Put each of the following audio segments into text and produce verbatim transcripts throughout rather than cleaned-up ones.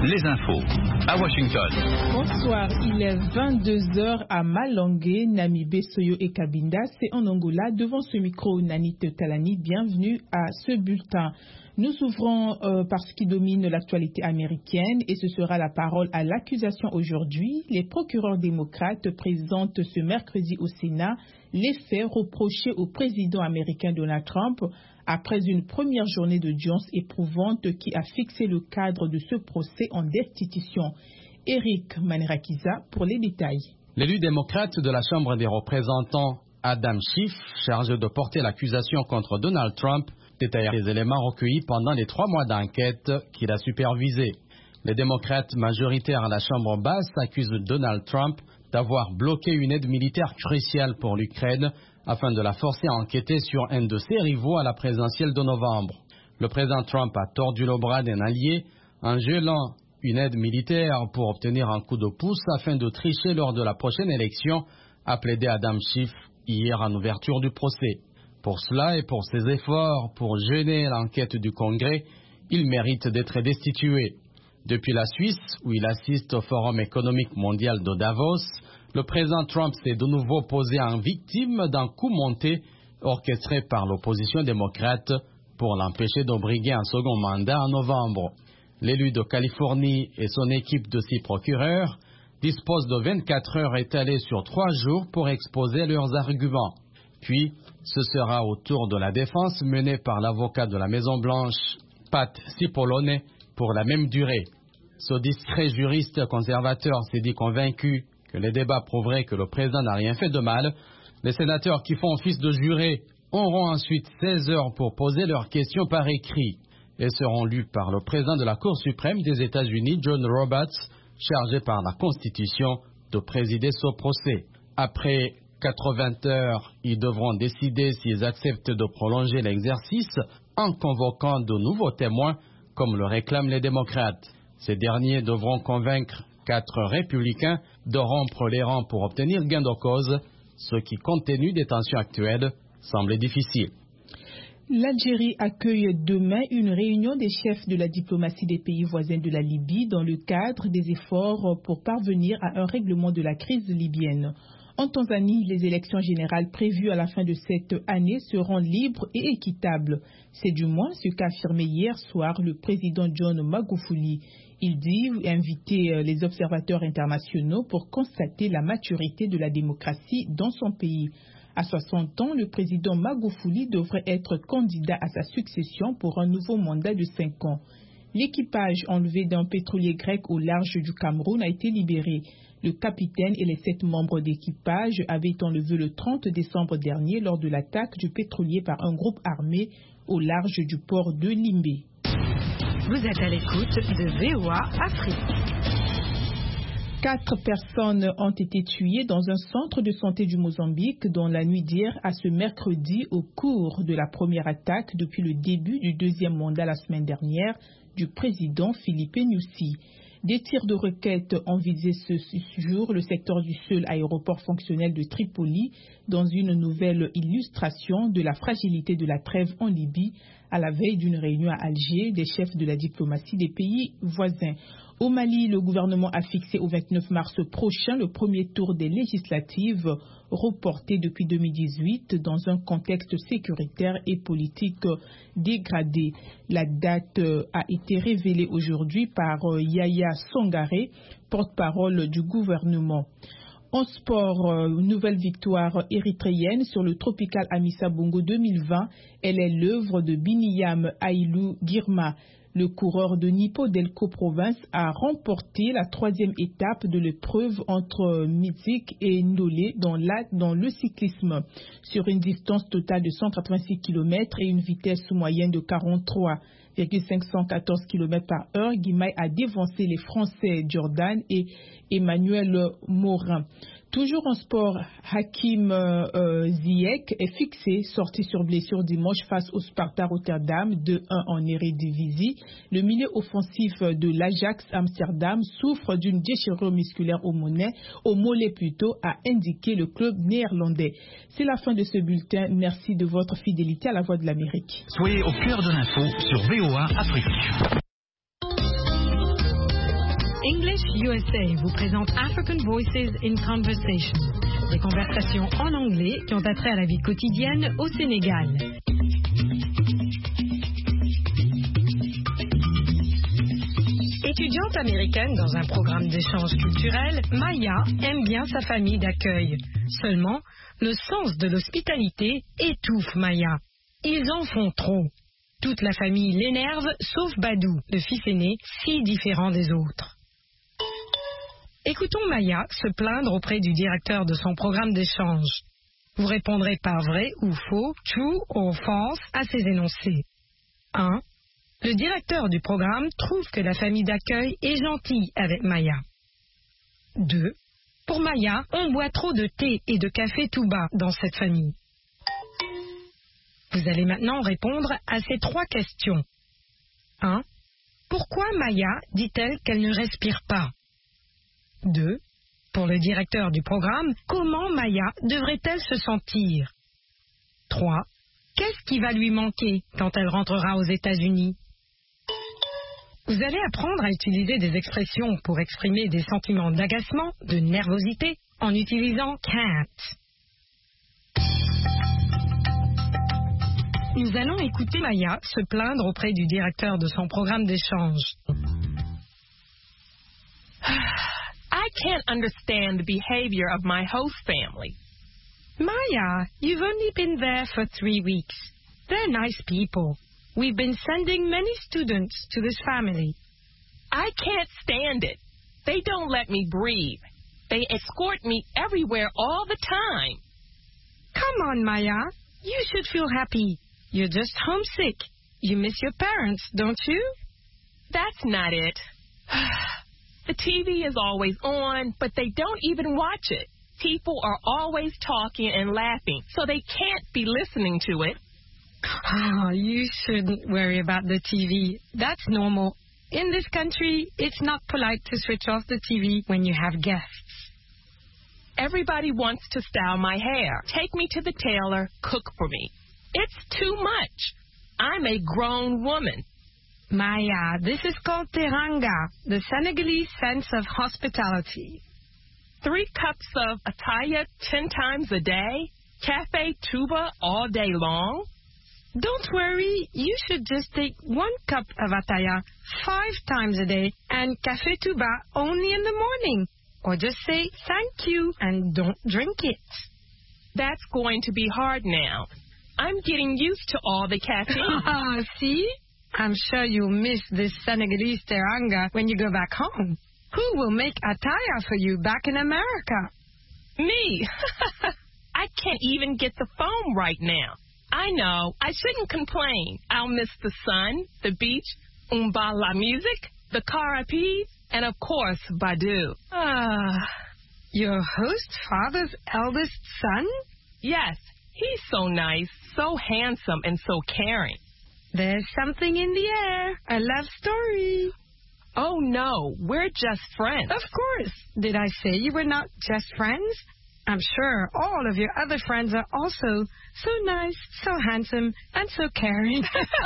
les infos à Washington. Bonsoir, il est vingt-deux heures à Malangé, Namibé, Soyo et Cabinda. C'est en Angola. Devant ce micro, Nanit Talani. Bienvenue à ce bulletin. Nous ouvrons euh, par ce qui domine l'actualité américaine et ce sera la parole à l'accusation aujourd'hui. Les procureurs démocrates présentent ce mercredi au Sénat les faits reprochés au président américain Donald Trump après une première journée d'audience éprouvante qui a fixé le cadre de ce procès en destitution. Eric Manirakiza pour les détails. L'élu démocrate de la Chambre des représentants, Adam Schiff, chargé de porter l'accusation contre Donald Trump, détaille les éléments recueillis pendant les trois mois d'enquête qu'il a supervisés. Les démocrates majoritaires à la Chambre basse accusent Donald Trump d'avoir bloqué une aide militaire cruciale pour l'Ukraine afin de la forcer à enquêter sur un de ses rivaux à la présidentielle de novembre. Le président Trump a tordu le bras d'un allié en gelant une aide militaire pour obtenir un coup de pouce afin de tricher lors de la prochaine élection, a plaidé Adam Schiff hier en ouverture du procès. Pour cela et pour ses efforts pour gêner l'enquête du Congrès, il mérite d'être destitué. Depuis la Suisse, où il assiste au Forum économique mondial de Davos, le président Trump s'est de nouveau posé en victime d'un coup monté orchestré par l'opposition démocrate pour l'empêcher de briguer un second mandat en novembre. L'élu de Californie et son équipe de six procureurs disposent de vingt-quatre heures étalées sur trois jours pour exposer leurs arguments. Puis, ce sera au tour de la défense menée par l'avocat de la Maison-Blanche, Pat Cipollone, pour la même durée. Ce discret juriste conservateur s'est dit convaincu que les débats prouveraient que le président n'a rien fait de mal. Les sénateurs qui font office de jurés auront ensuite seize heures pour poser leurs questions par écrit et seront lus par le président de la Cour suprême des États-Unis, John Roberts, chargé par la Constitution de présider ce procès. Après quatre-vingts heures, ils devront décider s'ils acceptent de prolonger l'exercice en convoquant de nouveaux témoins, comme le réclament les démocrates. Ces derniers devront convaincre quatre républicains de rompre les rangs pour obtenir gain de cause, ce qui, compte tenu des tensions actuelles, semble difficile. L'Algérie accueille demain une réunion des chefs de la diplomatie des pays voisins de la Libye dans le cadre des efforts pour parvenir à un règlement de la crise libyenne. En Tanzanie, les élections générales prévues à la fin de cette année seront libres et équitables. C'est du moins ce qu'a affirmé hier soir le président John Magufuli. Il dit inviter les observateurs internationaux pour constater la maturité de la démocratie dans son pays. À soixante ans, le président Magufuli devrait être candidat à sa succession pour un nouveau mandat de cinq ans. L'équipage enlevé d'un pétrolier grec au large du Cameroun a été libéré. Le capitaine et les sept membres d'équipage avaient été enlevés le trente décembre dernier lors de l'attaque du pétrolier par un groupe armé au large du port de Limbé. Vous êtes à l'écoute de V O A Afrique. Quatre personnes ont été tuées dans un centre de santé du Mozambique dans la nuit d'hier à ce mercredi au cours de la première attaque depuis le début du deuxième mandat la semaine dernière du président Philippe Nyusi. Des tirs de roquettes ont visé ce jour le secteur du seul aéroport fonctionnel de Tripoli dans une nouvelle illustration de la fragilité de la trêve en Libye à la veille d'une réunion à Alger des chefs de la diplomatie des pays voisins. Au Mali, le gouvernement a fixé au vingt-neuf mars prochain le premier tour des législatives reporté depuis deux mille dix-huit dans un contexte sécuritaire et politique dégradé. La date a été révélée aujourd'hui par Yaya Sangaré, porte-parole du gouvernement. En sport, nouvelle victoire érythréenne sur le Tropical Amissa Bongo deux mille vingt. Elle est l'œuvre de Biniyam Ailou Girma. Le coureur de Nippo Delco Province a remporté la troisième étape de l'épreuve entre Mizik et Ndolé dans, la, dans le cyclisme. Sur une distance totale de cent quatre-vingt-six kilomètres et une vitesse moyenne de quarante-trois virgule cinq cent quatorze kilomètres par heure, Guimay a dévancé les Français Jordan et Emmanuel Morin. Toujours en sport, Hakim euh, Ziyech est fixé, sorti sur blessure dimanche face au Sparta Rotterdam deux un en Eredivisie. Le milieu offensif de l'Ajax Amsterdam souffre d'une déchirure musculaire au mollet, au mollet plutôt, a indiqué le club néerlandais. C'est la fin de ce bulletin. Merci de votre fidélité à la Voix de l'Amérique. Soyez au cœur de l'info sur V O A Afrique. English U S A vous présente African Voices in Conversation, des conversations en anglais qui ont attrait à la vie quotidienne au Sénégal. Étudiante américaine dans un programme d'échange culturel, Maya aime bien sa famille d'accueil. Seulement, le sens de l'hospitalité étouffe Maya. Ils en font trop. Toute la famille l'énerve, sauf Badou, le fils aîné, si différent des autres. Écoutons Maya se plaindre auprès du directeur de son programme d'échange. Vous répondrez par vrai ou faux, true ou false à ces énoncés. un. Le directeur du programme trouve que la famille d'accueil est gentille avec Maya. deux. Pour Maya, on boit trop de thé et de café tout bas dans cette famille. Vous allez maintenant répondre à ces trois questions. un. Pourquoi Maya dit-elle qu'elle ne respire pas? deux. Pour le directeur du programme, comment Maya devrait-elle se sentir? trois. Qu'est-ce qui va lui manquer quand elle rentrera aux États-Unis? Vous allez apprendre à utiliser des expressions pour exprimer des sentiments d'agacement, de nervosité, en utilisant can't. Nous allons écouter Maya se plaindre auprès du directeur de son programme d'échange. I can't understand the behavior of my host family. Maya, you've only been there for three weeks. They're nice people. We've been sending many students to this family. I can't stand it. They don't let me breathe. They escort me everywhere all the time. Come on, Maya. You should feel happy. You're just homesick. You miss your parents, don't you? That's not it. The T V is always on, but they don't even watch it. People are always talking and laughing, so they can't be listening to it. Oh, you shouldn't worry about the T V. That's normal. In this country, it's not polite to switch off the T V when you have guests. Everybody wants to style my hair, take me to the tailor, cook for me. It's too much. I'm a grown woman. Maya, this is called teranga, the Senegalese sense of hospitality. Three cups of ataya ten times a day? Cafe tuba all day long? Don't worry, you should just take one cup of ataya five times a day and café tuba only in the morning. Or just say thank you and don't drink it. That's going to be hard now. I'm getting used to all the caffeine. Ah, see? I'm sure you'll miss this Senegalese teranga when you go back home. Who will make ataya for you back in America? Me. I can't even get the phone right now. I know. I shouldn't complain. I'll miss the sun, the beach, umba la music, the carapes, and of course, Badou. Ah, your host father's eldest son? Yes, he's so nice, so handsome, and so caring. There's something in the air. A love story. Oh, no, we're just friends. Of course. Did I say you were not just friends? I'm sure all of your other friends are also so nice, so handsome, and so caring.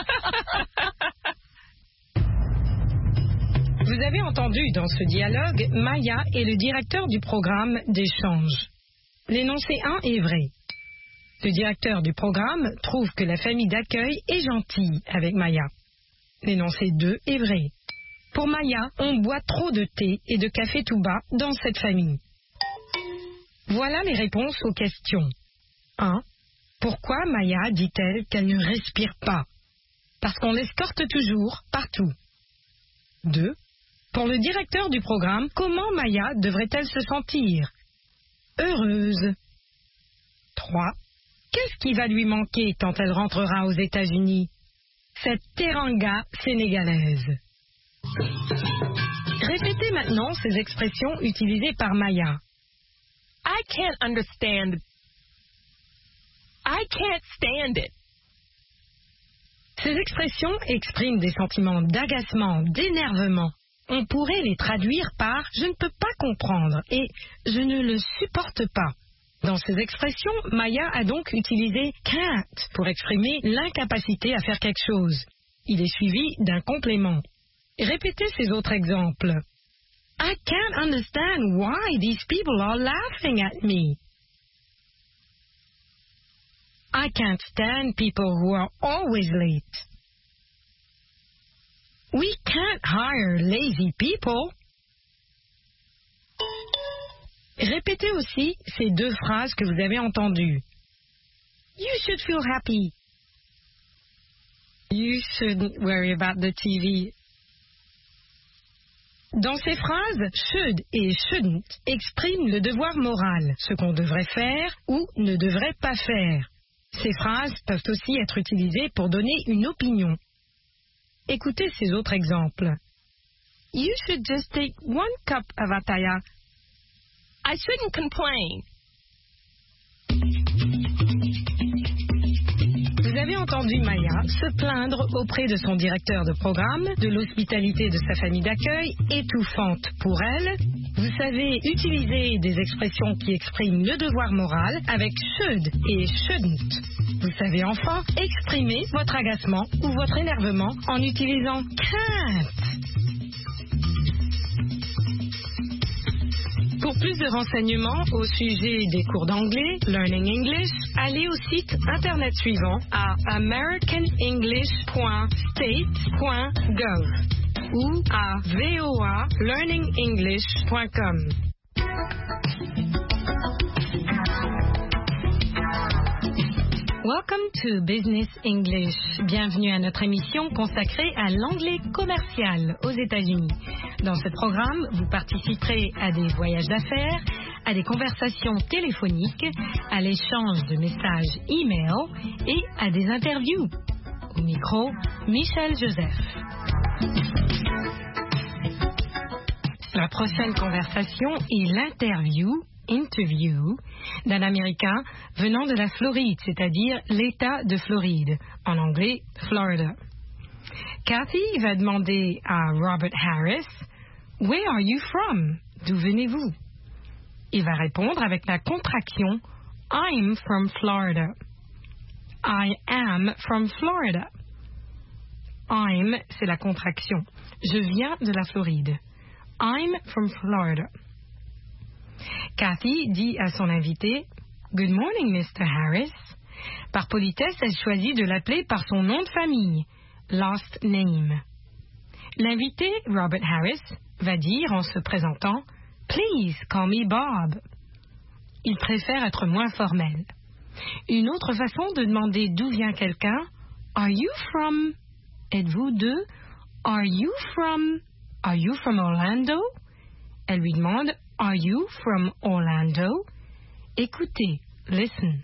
Vous avez entendu dans ce dialogue Maya et le directeur du programme d'échange. L'énoncé un est vrai. Le directeur du programme trouve que la famille d'accueil est gentille avec Maya. L'énoncé deux est vrai. Pour Maya, on boit trop de thé et de café tout bas dans cette famille. Voilà les réponses aux questions. un. Pourquoi Maya dit-elle qu'elle ne respire pas? Parce qu'on l'escorte toujours, partout. deux. Pour le directeur du programme, comment Maya devrait-elle se sentir? Heureuse. trois. Qu'est-ce qui va lui manquer quand elle rentrera aux États-Unis? Cette teranga sénégalaise. Répétez maintenant ces expressions utilisées par Maya. I can't understand. I can't stand it. Ces expressions expriment des sentiments d'agacement, d'énervement. On pourrait les traduire par « je ne peux pas comprendre » et « je ne le supporte pas ». Dans ces expressions, Maya a donc utilisé « can't » pour exprimer l'incapacité à faire quelque chose. Il est suivi d'un complément. Répétez ces autres exemples. I can't understand why these people are laughing at me. I can't stand people who are always late. We can't hire lazy people. Répétez aussi ces deux phrases que vous avez entendues. You should feel happy. You shouldn't worry about the T V. Dans ces phrases, should et shouldn't expriment le devoir moral, ce qu'on devrait faire ou ne devrait pas faire. Ces phrases peuvent aussi être utilisées pour donner une opinion. Écoutez ces autres exemples. You should just take one cup of ataya. I shouldn't complain. Vous avez entendu Maya se plaindre auprès de son directeur de programme de l'hospitalité de sa famille d'accueil, étouffante pour elle. Vous savez utiliser des expressions qui expriment le devoir moral avec should et shouldn't. Vous savez enfin exprimer votre agacement ou votre énervement en utilisant can't. Pour plus de renseignements au sujet des cours d'anglais, Learning English, allez au site internet suivant à american english point state point gov ou à voa learning english point com. Welcome to Business English. Bienvenue à notre émission consacrée à l'anglais commercial aux États-Unis. Dans ce programme, vous participerez à des voyages d'affaires, à des conversations téléphoniques, à l'échange de messages e-mail et à des interviews. Au micro, Michel Joseph. La prochaine conversation est l'interview, interview, d'un Américain venant de la Floride, c'est-à-dire l'État de Floride, en anglais Florida. Kathy va demander à Robert Harris, « Where are you from? D'où venez-vous? » Il va répondre avec la contraction « I'm from Florida. » I am from Florida. I'm, c'est la contraction. Je viens de la Floride. I'm from Florida. Kathy dit à son invité « Good morning, mister Harris. » Par politesse, elle choisit de l'appeler par son nom de famille, last name. L'invité, Robert Harris, va dire en se présentant « Please call me Bob. » Il préfère être moins formel. Une autre façon de demander d'où vient quelqu'un « Are you from? » Êtes-vous de? Are you from? Are you from Orlando? Elle lui demande Are you from Orlando? Écoutez, listen.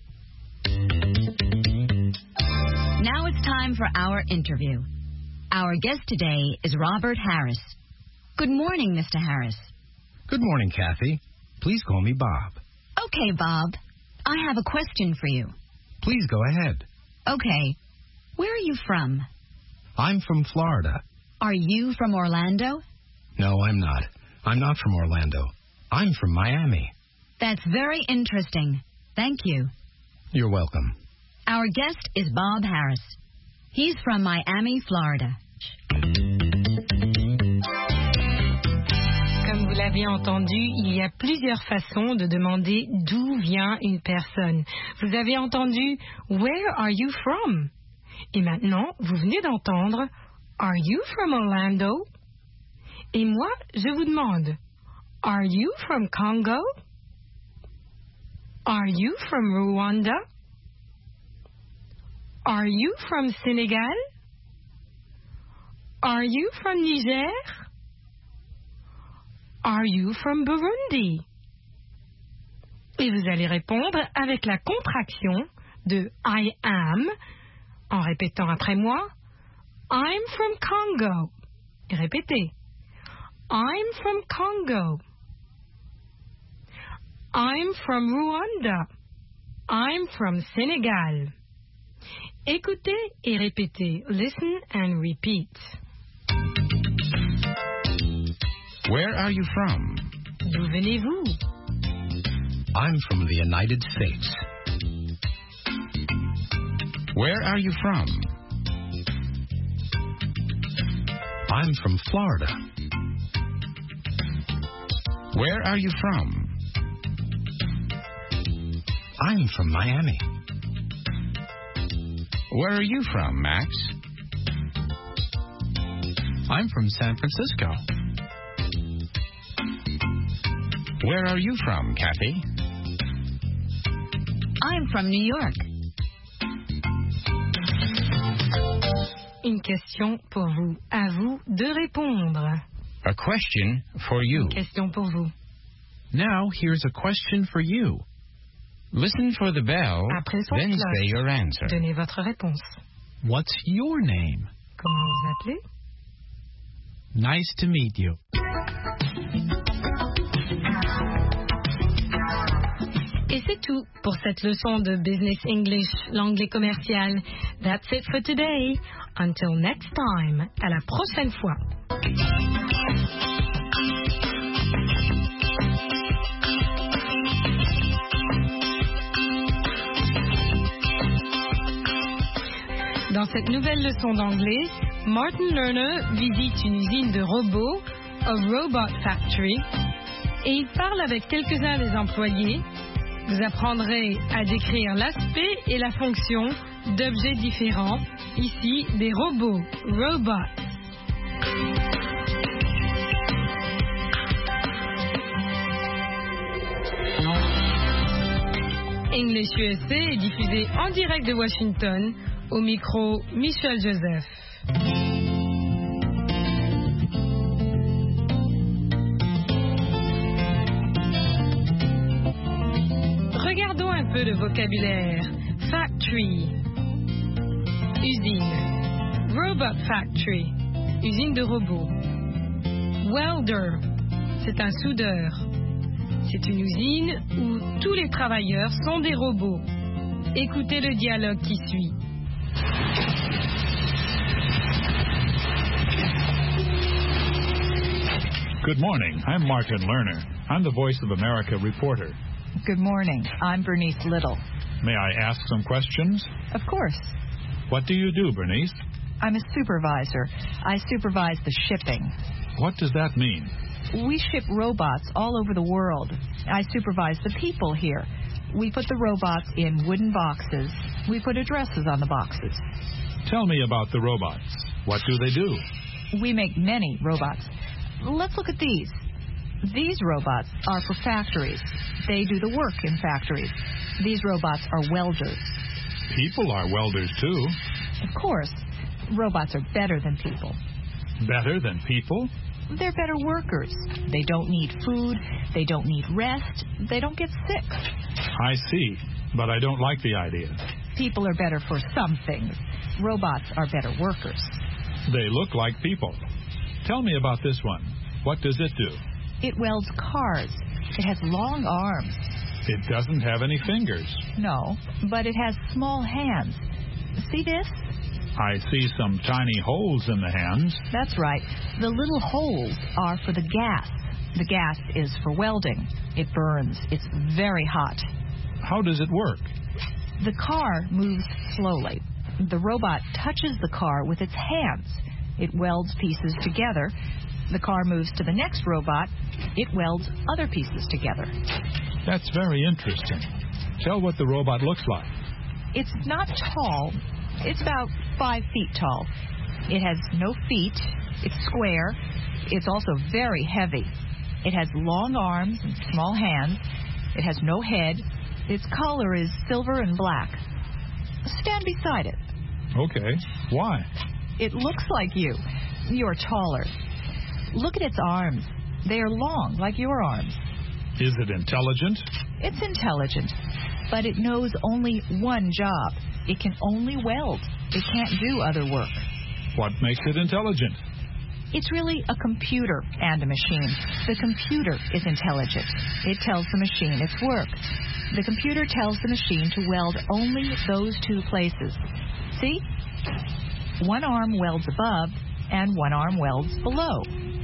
Now it's time for our interview. Our guest today is Robert Harris. Good morning, Mister Harris. Good morning, Kathy. Please call me Bob. Okay, Bob. I have a question for you. Please go ahead. Okay. Where are you from? I'm from Florida. Are you from Orlando? No, I'm not. I'm not from Orlando. I'm from Miami. That's very interesting. Thank you. You're welcome. Our guest is Bob Harris. He's from Miami, Florida. Comme vous l'avez entendu, il y a plusieurs façons de demander d'où vient une personne. Vous avez entendu « Where are you from ?» Et maintenant, vous venez d'entendre « Are you from Orlando ?» Et moi, je vous demande « Are you from Congo? Are you from Rwanda? Are you from Senegal? Are you from Niger? Are you from Burundi? » Et vous allez répondre avec la contraction de I am, en répétant après moi I'm from Congo. Et répétez I'm from Congo. I'm from Rwanda. I'm from Senegal. Écoutez et répétez. Listen and repeat. Where are you from? D'où venez-vous? I'm from the United States. Where are you from? I'm from Florida. Where are you from? I'm from Miami. Where are you from, Max? I'm from San Francisco. Where are you from, Kathy? I'm from New York. Une question pour vous. À vous de répondre. A question for you. Une question pour vous. Now, here's a question for you. Listen for the bell, Après son then cloche, say your answer. donnez votre réponse. What's your name? Comment vous appelez? Nice to meet you. Et c'est tout pour cette leçon de Business English, l'anglais commercial. That's it for today. Until next time. À la prochaine fois. Dans cette nouvelle leçon d'anglais, Martin Lerner visite une usine de robots, a Robot Factory, et il parle avec quelques-uns des employés. Vous apprendrez à décrire l'aspect et la fonction d'objets différents, ici des robots, robots. English U S A est diffusé en direct de Washington, au micro Michel Joseph. Regardons un peu de vocabulaire. Factory, usine. Robot factory, usine de robots. Welder, c'est un soudeur. C'est une usine où tous les travailleurs sont des robots. Écoutez le dialogue qui suit. Good morning. I'm Martin Lerner. I'm the Voice of America reporter. Good morning. I'm Bernice Little. May I ask some questions? Of course. What do you do, Bernice? I'm a supervisor. I supervise the shipping. What does that mean? We ship robots all over the world. I supervise the people here. We put the robots in wooden boxes. We put addresses on the boxes. Tell me about the robots. What do they do? We make many robots. Let's look at these. These robots are for factories. They do the work in factories. These robots are welders. People are welders, too. Of course. Robots are better than people. Better than people? They're better workers. They don't need food. They don't need rest. They don't get sick. I see, but I don't like the idea. People are better for some things. Robots are better workers. They look like people. Tell me about this one. What does it do? It welds cars. It has long arms. It doesn't have any fingers. No, but it has small hands. See this? I see some tiny holes in the hands. That's right. The little holes are for the gas. The gas is for welding. It burns. It's very hot. How does it work? The car moves slowly. The robot touches the car with its hands. It welds pieces together. The car moves to the next robot. It welds other pieces together. That's very interesting. Tell what the robot looks like. It's not tall. It's about five feet tall. It has no feet. It's square. It's also very heavy. It has long arms and small hands. It has no head. Its color is silver and black. Stand beside it. Okay. Why? It looks like you. You're taller. Look at its arms. They are long, like your arms. Is it intelligent? It's intelligent, but it knows only one job. It can only weld. It can't do other work. What makes it intelligent? It's really a computer and a machine. The computer is intelligent. It tells the machine its work. The computer tells the machine to weld only those two places. See? One arm welds above, and one arm welds below.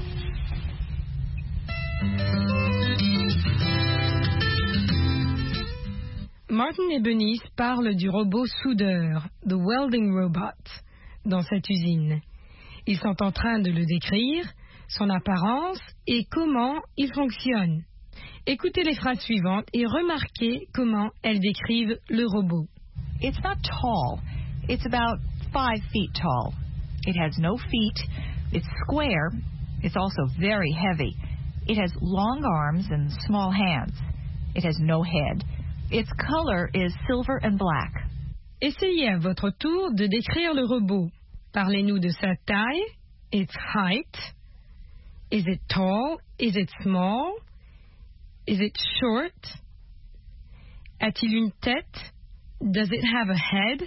Martin et Bernice parlent du robot soudeur, the welding robot, dans cette usine. Ils sont en train de le décrire. son apparence et comment il fonctionne. Écoutez les phrases suivantes et remarquez comment elles décrivent le robot. It's not tall. It's about five feet tall. It has no feet. It's square. It's also very heavy. It has long arms and small hands. It has no head. Its color is silver and black. Essayez à votre tour de décrire le robot. Parlez-nous de sa taille, its height. Is it tall? Is it small? Is it short? A-t-il une tête? Does it have a head?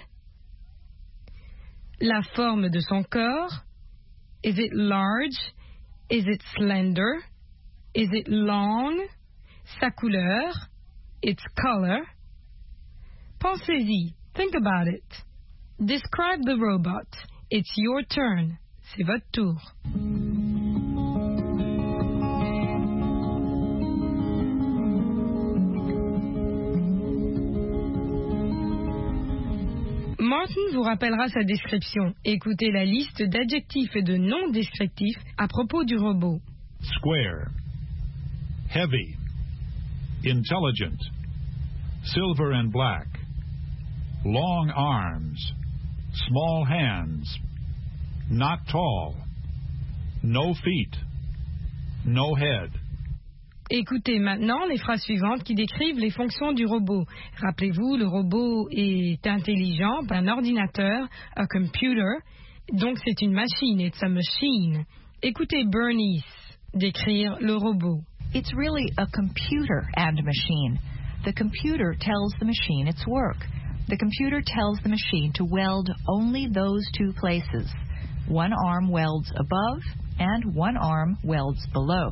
La forme de son corps? Is it large? Is it slender? Is it long? Sa couleur? Its color? Pensez-y. Think about it. Describe the robot. It's your turn. C'est votre tour. Martin vous rappellera sa description. Écoutez la liste d'adjectifs et de noms descriptifs à propos du robot. Square, heavy, intelligent, silver and black, long arms, small hands, not tall, no feet, no head. Écoutez maintenant les phrases suivantes qui décrivent les fonctions du robot. Rappelez-vous, le robot est intelligent, un ordinateur, a computer, donc c'est une machine, it's a machine. Écoutez Bernice décrire le robot. It's really a computer and machine. The computer tells the machine its work. The computer tells the machine to weld only those two places. One arm welds above and one arm welds below.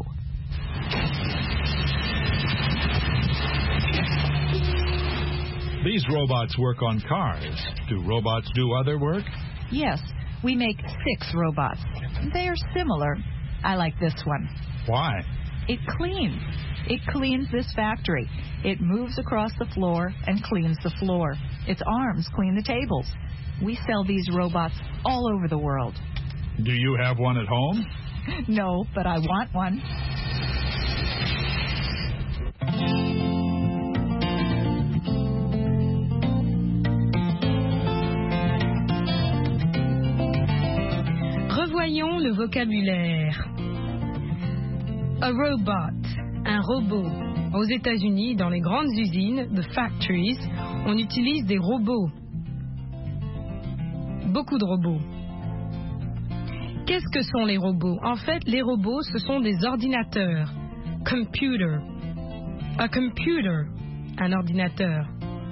These robots work on cars. Do robots do other work? Yes, we make six robots. They are similar. I like this one. Why? It cleans. It cleans this factory. It moves across the floor and cleans the floor. Its arms clean the tables. We sell these robots all over the world. Do you have one at home? No, but I want one. Revoyons le vocabulaire. A robot, un robot. Aux États-Unis, dans les grandes usines, the factories, on utilise des robots. Beaucoup de robots. Qu'est-ce que sont les robots? En fait, les robots, ce sont des ordinateurs. Computer. A computer, un ordinateur.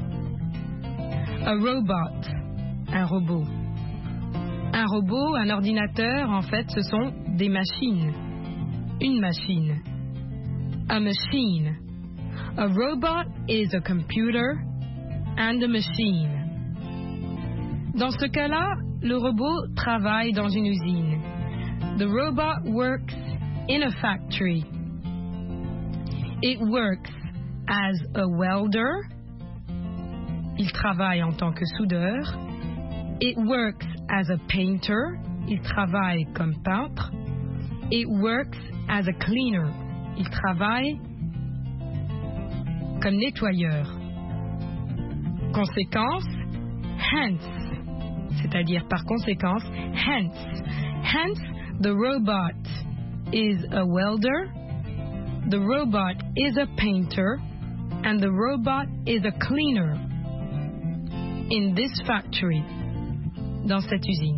A robot, un robot. Un robot, un ordinateur, en fait, ce sont des machines. Une machine. A machine. A robot is a computer and a machine. Dans ce cas-là, le robot travaille dans une usine. The robot works in a factory. It works as a welder. Il travaille en tant que soudeur. It works as a painter. Il travaille comme peintre. It works as a cleaner. Il travaille comme nettoyeur. Conséquence, hence, c'est-à-dire par conséquence, hence. Hence, the robot is a welder, the robot is a painter, and the robot is a cleaner in this factory, dans cette usine.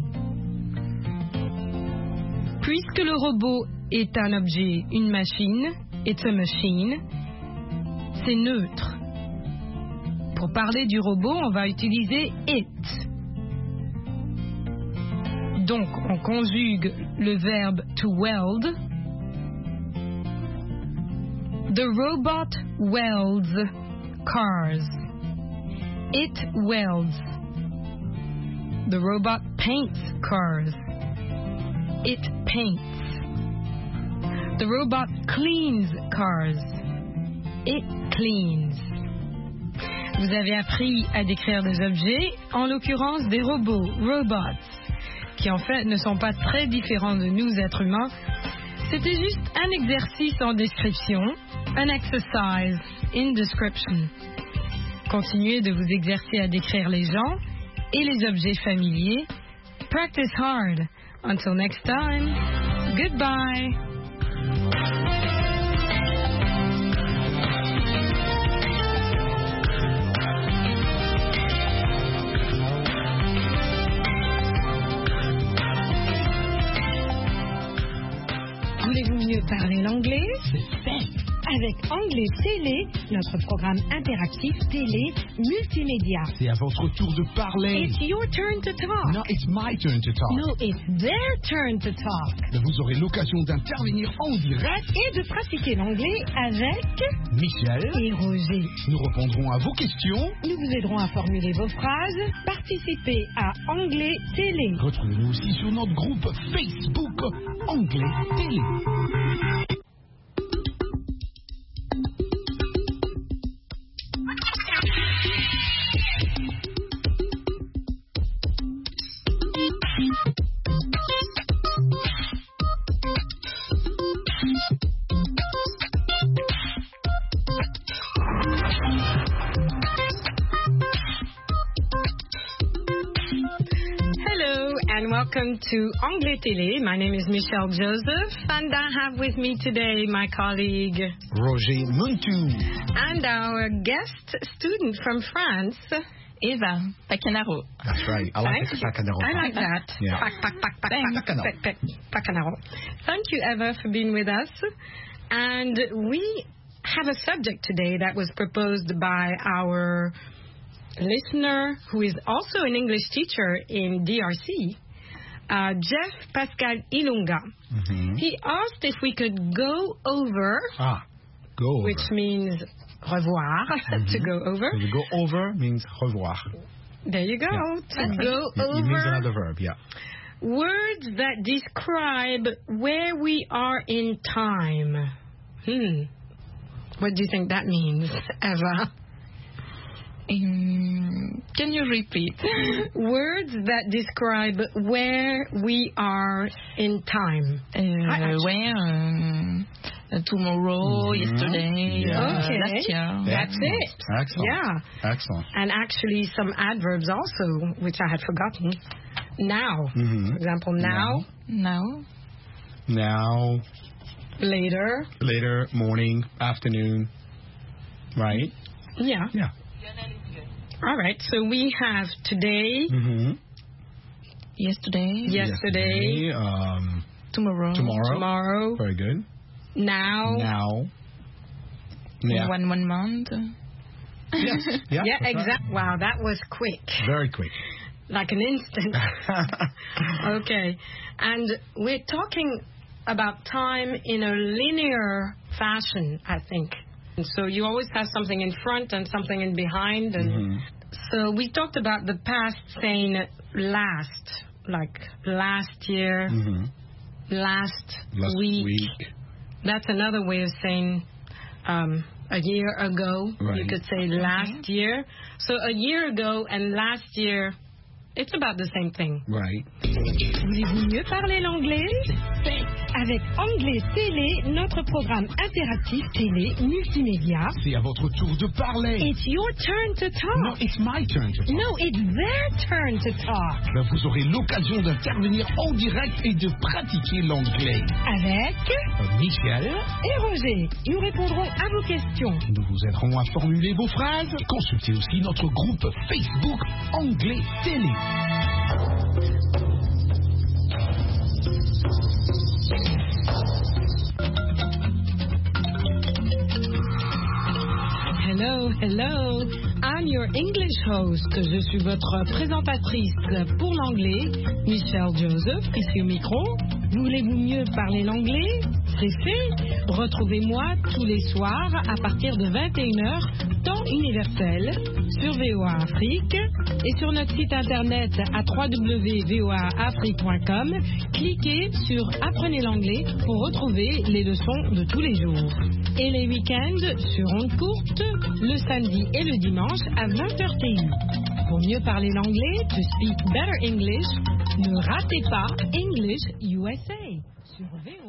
Puisque le robot est un objet, une machine, it's a machine, c'est neutre. Pour parler du robot, on va utiliser it. Donc, on conjugue le verbe to weld. The robot welds cars. It welds. The robot paints cars. It paints. The robot cleans cars. It cleans. Vous avez appris à décrire des objets, en l'occurrence des robots, robots, qui en fait ne sont pas très différents de nous êtres humains. C'était juste un exercice en description, un exercise in description. Continuez de vous exercer à décrire les gens et les objets familiers. Practice hard. Until next time, goodbye. Voulez-vous mieux parler l'anglais? C'est fait! Avec Anglais Télé, notre programme interactif télé multimédia. C'est à votre tour de parler. It's your turn to talk. No, it's my turn to talk. No, it's their turn to talk. Vous aurez l'occasion d'intervenir en direct et de pratiquer l'anglais avec Michel et Roger. Nous répondrons à vos questions. Nous vous aiderons à formuler vos phrases. Participez à Anglais Télé. Retrouvez-nous aussi sur notre groupe Facebook Anglais Télé. Welcome to Anglais Télé. My name is Michelle Joseph, and I have with me today my colleague Roger Muntu and our guest student from France, Eva Pacanaro. That's right. I like the Pacanaro. I like that. Yeah. Pac, pac, pac, pac, pac, pac, Pacanaro. Thank you, Eva, for being with us. And we have a subject today that was proposed by our listener, who is also an English teacher in D R C. Uh, Jeff Pascal Ilunga. Mm-hmm. He asked if we could go over, ah, go over. which means revoir, mm-hmm. to go over. So to go over means revoir. There you go, yeah. to go it, over. It means another verb, yeah. Words that describe where we are in time. Hmm. What do you think that means, Eva? Um, can you repeat? Words that describe where we are in time. Uh, where? Um, uh, tomorrow, mm-hmm. yesterday, yeah. uh, okay. last year. That's Excellent. it. Excellent. Yeah. Excellent. And actually some adverbs also, which I had forgotten. Now. Mm-hmm. For example, now. Now. Now. Later. Later, morning, afternoon. Right? Yeah. Yeah. All right. So we have today. Mm-hmm. Yesterday. Yesterday. Yesterday um, tomorrow. Tomorrow. Tomorrow. Very good. Now. Now. Yeah. One one month. Yes. Yeah. Yeah. Exactly. Right. Wow, that was quick. Very quick. Like an instant. Okay. And we're talking about time in a linear fashion, I think. And so you always have something in front and something in behind. And mm-hmm. so we talked about the past saying last, like last year, mm-hmm. last, last week. week. That's another way of saying um, a year ago. Right. You could say last year. So a year ago and last year, it's about the same thing. Right. Voulez-vous mieux parler l'anglais? Avec Anglais Télé, notre programme interactif télé multimédia. C'est à votre tour de parler. It's your turn to talk. No, it's my turn to talk. No, it's their turn to talk. Ben, vous aurez l'occasion d'intervenir en direct et de pratiquer l'anglais. Avec Michel et Roger. Nous répondrons à vos questions. Nous vous aiderons à formuler vos phrases. Consultez aussi notre groupe Facebook Anglais Télé. Hello, hello. I'm your English host. Je suis votre présentatrice pour l'anglais, Michelle Joseph, ici au micro. Voulez-vous mieux parler l'anglais? C'est fait. Retrouvez-moi tous les soirs à partir de vingt et une heures, temps universel, sur V O A Afrique et sur notre site internet à w w w point v o a afrique point com. Cliquez sur Apprenez l'anglais pour retrouver les leçons de tous les jours. Et les week-ends sur ondes courtes, le samedi et le dimanche à vingt heures T I. Pour mieux parler l'anglais, to speak better English, ne ratez pas English U S A sur V O A.